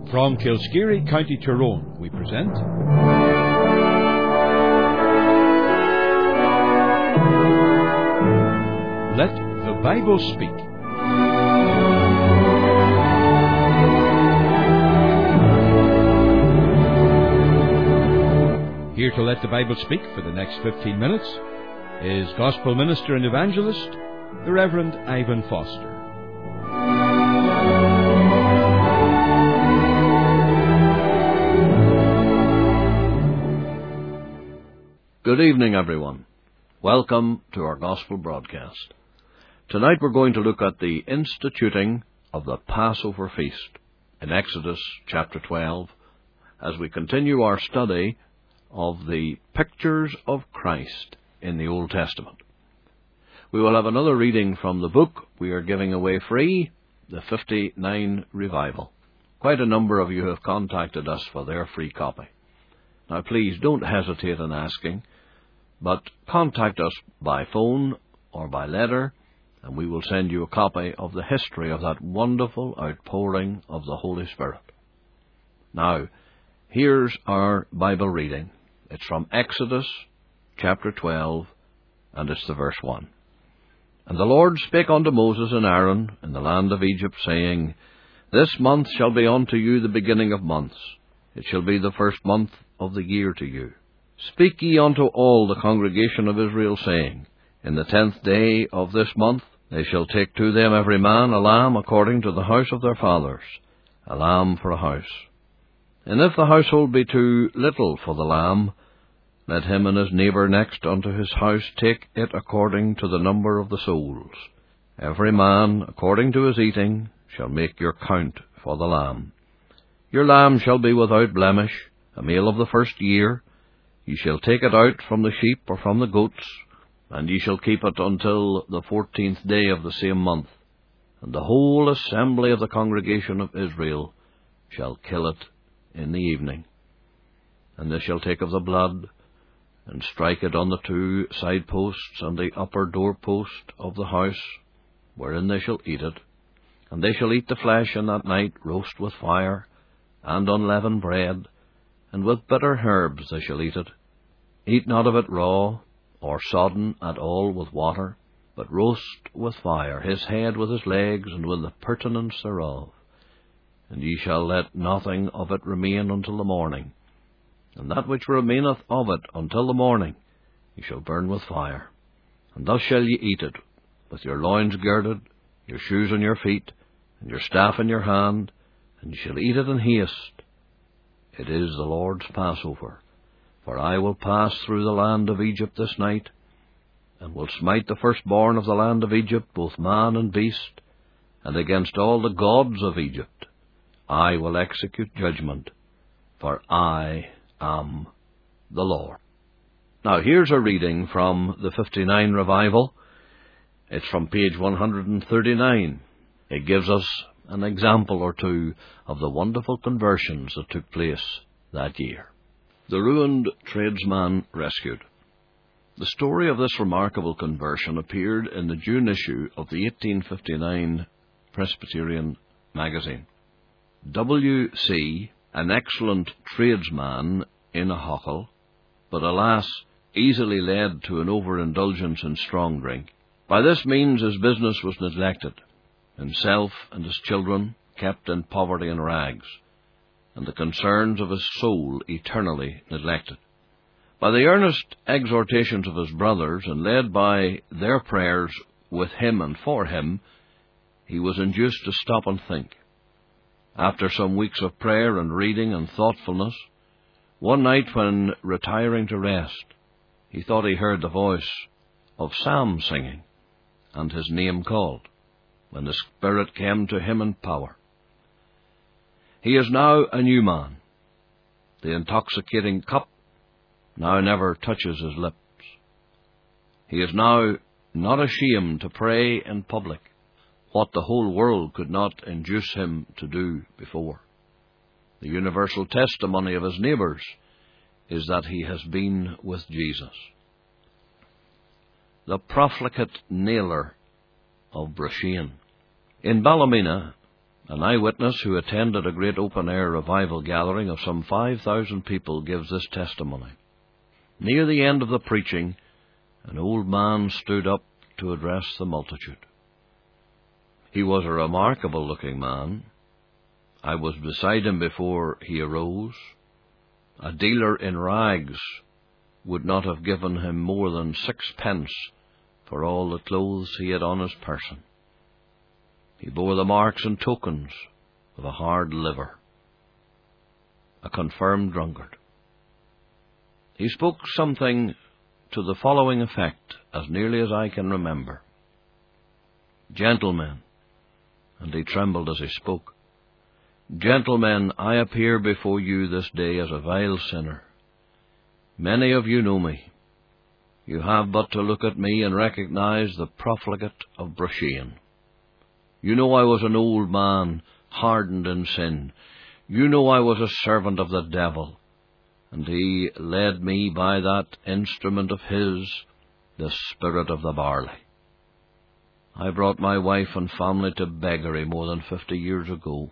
From Kilskeary, County Tyrone, we present Let the Bible Speak. Here to let the Bible speak for the next 15 minutes is Gospel Minister and Evangelist, the Reverend Ivan Foster. Good evening, everyone. Welcome to our Gospel broadcast. Tonight we're going to look at the instituting of the Passover Feast in Exodus chapter 12 as we continue our study of the pictures of Christ in the Old Testament. We will have another reading from the book we are giving away free, the 59 Revival. Quite a number of you have contacted us for their free copy. Now please don't hesitate in asking, but contact us by phone or by letter, and we will send you a copy of the history of that wonderful outpouring of the Holy Spirit. Now, here's our Bible reading. It's from Exodus chapter 12, and it's the verse 1. And the Lord spake unto Moses and Aaron in the land of Egypt, saying, This month shall be unto you the beginning of months. It shall be the first month of the year to you. Speak ye unto all the congregation of Israel, saying, In the 10th day of this month they shall take to them every man a lamb according to the house of their fathers, a lamb for a house. And if the household be too little for the lamb, let him and his neighbour next unto his house take it according to the number of the souls. Every man according to his eating shall make your count for the lamb. Your lamb shall be without blemish, a male of the first year. Ye shall take it out from the sheep or from the goats, and ye shall keep it until the 14th day of the same month. And the whole assembly of the congregation of Israel shall kill it in the evening. And they shall take of the blood, and strike it on the 2 side posts and the upper door post of the house, wherein they shall eat it. And they shall eat the flesh in that night, roast with fire, and unleavened bread, and with bitter herbs they shall eat it. Eat not of it raw, or sodden at all with water, but roast with fire, his head with his legs, and with the purtenance thereof. And ye shall let nothing of it remain until the morning. And that which remaineth of it until the morning ye shall burn with fire. And thus shall ye eat it, with your loins girded, your shoes on your feet, and your staff in your hand, and ye shall eat it in haste. It is the Lord's Passover. For I will pass through the land of Egypt this night, and will smite the firstborn of the land of Egypt, both man and beast, and against all the gods of Egypt I will execute judgment, for I am the Lord. Now here's a reading from the 59 Revival. It's from page 139. It gives us an example or two of the wonderful conversions that took place that year. The ruined tradesman rescued. The story of this remarkable conversion appeared in the June issue of the 1859 Presbyterian magazine. W.C., an excellent tradesman in a hochel, but alas, easily led to an overindulgence in strong drink. By this means his business was neglected, himself and his children kept in poverty and rags, and the concerns of his soul eternally neglected. By the earnest exhortations of his brothers, and led by their prayers with him and for him, he was induced to stop and think. After some weeks of prayer and reading and thoughtfulness, one night when retiring to rest, he thought he heard the voice of psalm singing, and his name called, when the Spirit came to him in power. He is now a new man. The intoxicating cup now never touches his lips. He is now not ashamed to pray in public, what the whole world could not induce him to do before. The universal testimony of his neighbours is that he has been with Jesus. The profligate nailer of Brashean. In Ballymena, An eyewitness who attended a great open-air revival gathering of some 5,000 people gives this testimony. Near the end of the preaching, an old man stood up to address the multitude. He was a remarkable-looking man. I was beside him before he arose. A dealer in rags would not have given him more than 6 pence for all the clothes he had on his person. He bore the marks and tokens of a hard liver, a confirmed drunkard. He spoke something to the following effect, as nearly as I can remember. Gentlemen, and he trembled as he spoke, gentlemen, I appear before you this day as a vile sinner. Many of you know me. You have but to look at me and recognize the profligate of Brushean. You know I was an old man, hardened in sin. You know I was a servant of the devil, and he led me by that instrument of his, the spirit of the barley. I brought my wife and family to beggary more than 50 years ago.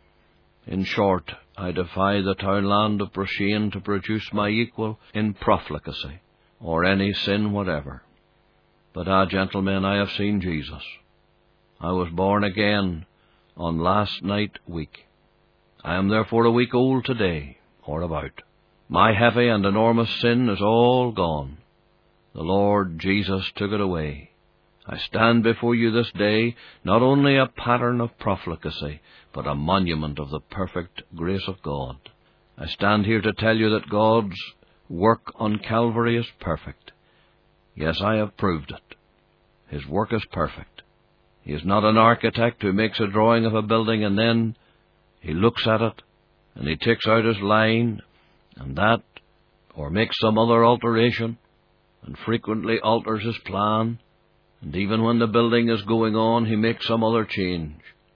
In short, I defy the townland of Brushean to produce my equal in profligacy, or any sin whatever. But, gentlemen, I have seen Jesus. I was born again on last night week. I am therefore a week old today, or about. My heavy and enormous sin is all gone. The Lord Jesus took it away. I stand before you this day, not only a pattern of profligacy, but a monument of the perfect grace of God. I stand here to tell you that God's work on Calvary is perfect. Yes, I have proved it. His work is perfect. He is not an architect who makes a drawing of a building and then he looks at it and he takes out his line and that, or makes some other alteration, and frequently alters his plan, and even when the building is going on, he makes some other change.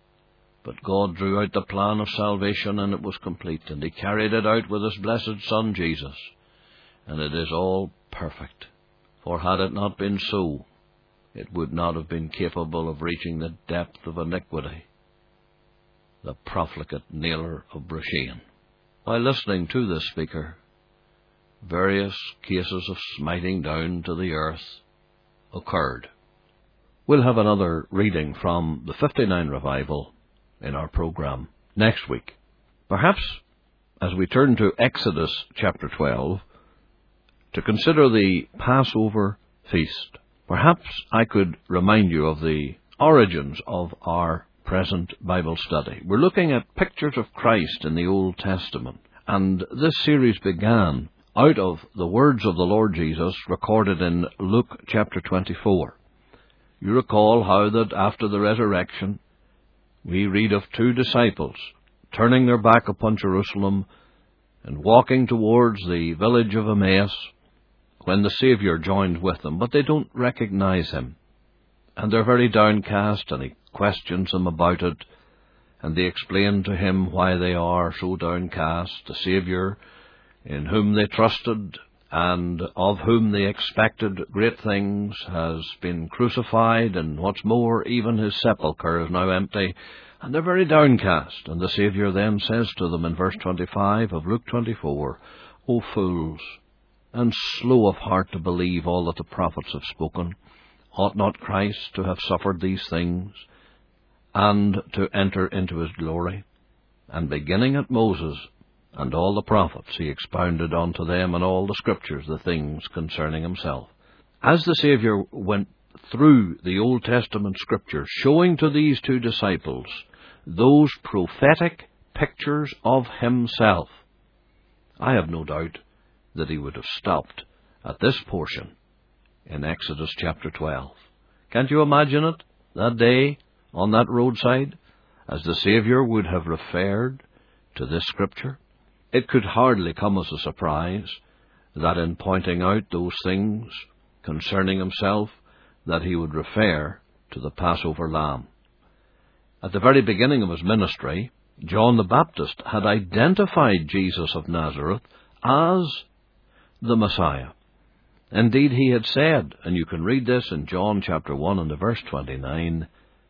But God drew out the plan of salvation, and it was complete, and he carried it out with his blessed Son, Jesus, and it is all perfect. For had it not been so, it would not have been capable of reaching the depth of iniquity, the profligate nailer of Brushean. While listening to this speaker, various cases of smiting down to the earth occurred. We'll have another reading from the 59 revival in our program next week. Perhaps, as we turn to Exodus chapter 12, to consider the Passover feast, perhaps I could remind you of the origins of our present Bible study. We're looking at pictures of Christ in the Old Testament, and this series began out of the words of the Lord Jesus recorded in Luke chapter 24. You recall how that after the resurrection, we read of 2 disciples turning their back upon Jerusalem and walking towards the village of Emmaus when the Saviour joined with them, but they don't recognize him. And they're very downcast, and he questions them about it, and they explain to him why they are so downcast. The Saviour, in whom they trusted and of whom they expected great things, has been crucified, and what's more, even his sepulchre is now empty, and they're very downcast. And the Saviour then says to them in verse 25 of Luke 24, O fools, and slow of heart to believe all that the prophets have spoken, ought not Christ to have suffered these things, and to enter into his glory? And beginning at Moses and all the prophets, he expounded unto them in all the Scriptures the things concerning himself. As the Saviour went through the Old Testament Scriptures, showing to these 2 disciples those prophetic pictures of himself, I have no doubt that he would have stopped at this portion in Exodus chapter 12. Can't you imagine it, that day on that roadside, as the Saviour would have referred to this Scripture? It could hardly come as a surprise that in pointing out those things concerning himself, that he would refer to the Passover lamb. At the very beginning of his ministry, John the Baptist had identified Jesus of Nazareth as the Messiah. Indeed, he had said, and you can read this in John chapter 1 and verse 29,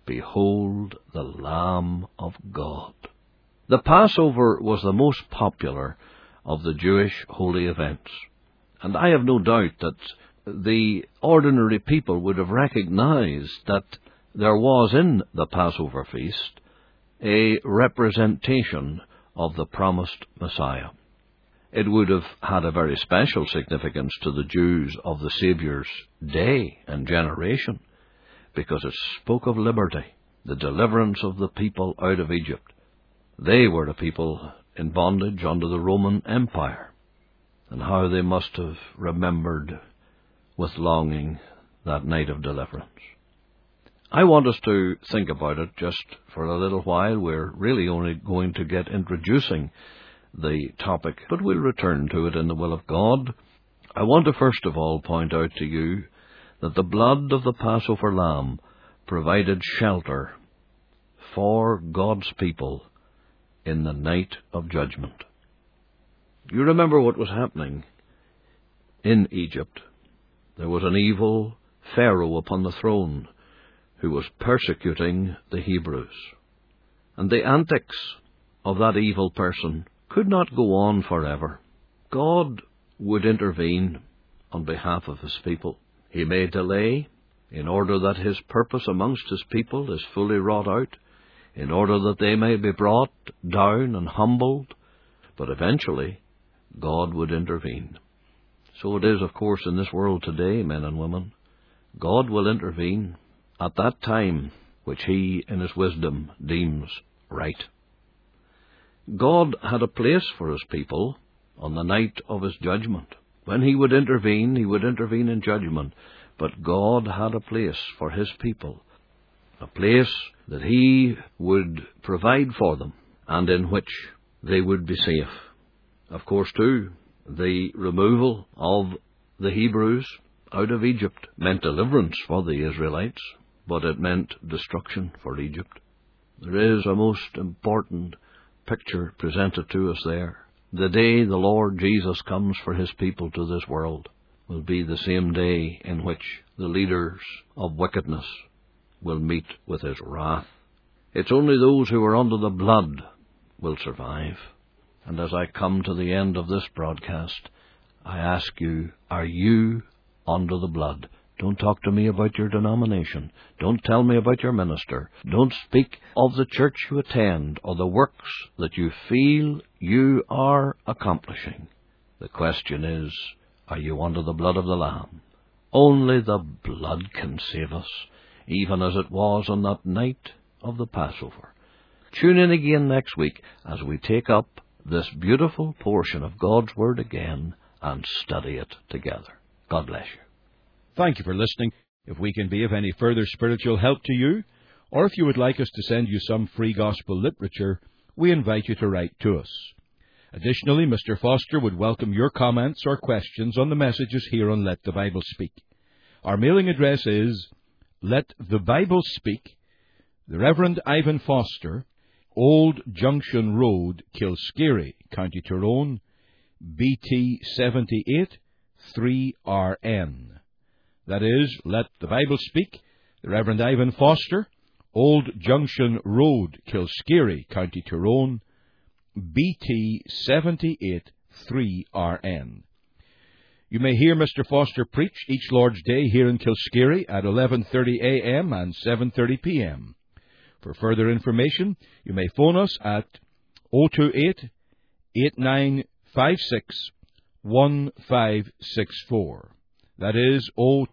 Behold the Lamb of God. The Passover was the most popular of the Jewish holy events, and I have no doubt that the ordinary people would have recognized that there was in the Passover feast a representation of the promised Messiah. It would have had a very special significance to the Jews of the Saviour's day and generation, because it spoke of liberty, the deliverance of the people out of Egypt. They were the people in bondage under the Roman Empire, and how they must have remembered with longing that night of deliverance. I want us to think about it just for a little while. We're really only going to get introducing the topic, but we'll return to it in the will of God. I want to first of all point out to you that the blood of the Passover lamb provided shelter for God's people in the night of judgment. You remember what was happening in Egypt. There was an evil Pharaoh upon the throne who was persecuting the Hebrews. And the antics of that evil person could not go on forever. God would intervene on behalf of his people. He may delay in order that his purpose amongst his people is fully wrought out, in order that they may be brought down and humbled, but eventually God would intervene. So it is, of course, in this world today, men and women. God will intervene at that time which he, in his wisdom, deems right. God had a place for his people on the night of his judgment. When he would intervene in judgment. But God had a place for his people, a place that he would provide for them, and in which they would be safe. Of course, too, the removal of the Hebrews out of Egypt meant deliverance for the Israelites, but it meant destruction for Egypt. There is a most important picture presented to us there. The day the Lord Jesus comes for his people to this world will be the same day in which the leaders of wickedness will meet with his wrath. It's only those who are under the blood will survive. And as I come to the end of this broadcast, I ask you, are you under the blood? Don't talk to me about your denomination. Don't tell me about your minister. Don't speak of the church you attend or the works that you feel you are accomplishing. The question is, are you under the blood of the Lamb? Only the blood can save us, even as it was on that night of the Passover. Tune in again next week as we take up this beautiful portion of God's Word again and study it together. God bless you. Thank you for listening. If we can be of any further spiritual help to you, or if you would like us to send you some free gospel literature, we invite you to write to us. Additionally, Mr. Foster would welcome your comments or questions on the messages here on Let the Bible Speak. Our mailing address is Let the Bible Speak, the Reverend Ivan Foster, Old Junction Road, Kilskeary, County Tyrone, BT 78 3RN. That is, Let the Bible Speak, the Reverend Ivan Foster, Old Junction Road, Kilskeary, County Tyrone, BT 78 3RN. You may hear Mr. Foster preach each Lord's Day here in Kilskeary at 11:30 a.m. and 7:30 p.m. For further information, you may phone us at 028-8956-1564. That is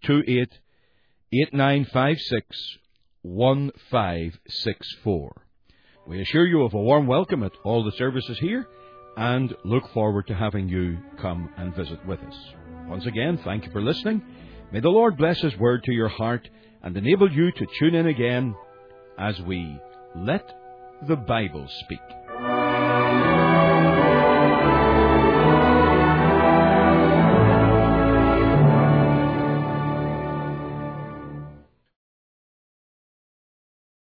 028-8956-1564. We assure you of a warm welcome at all the services here and look forward to having you come and visit with us. Once again, thank you for listening. May the Lord bless His Word to your heart and enable you to tune in again as we Let the Bible Speak.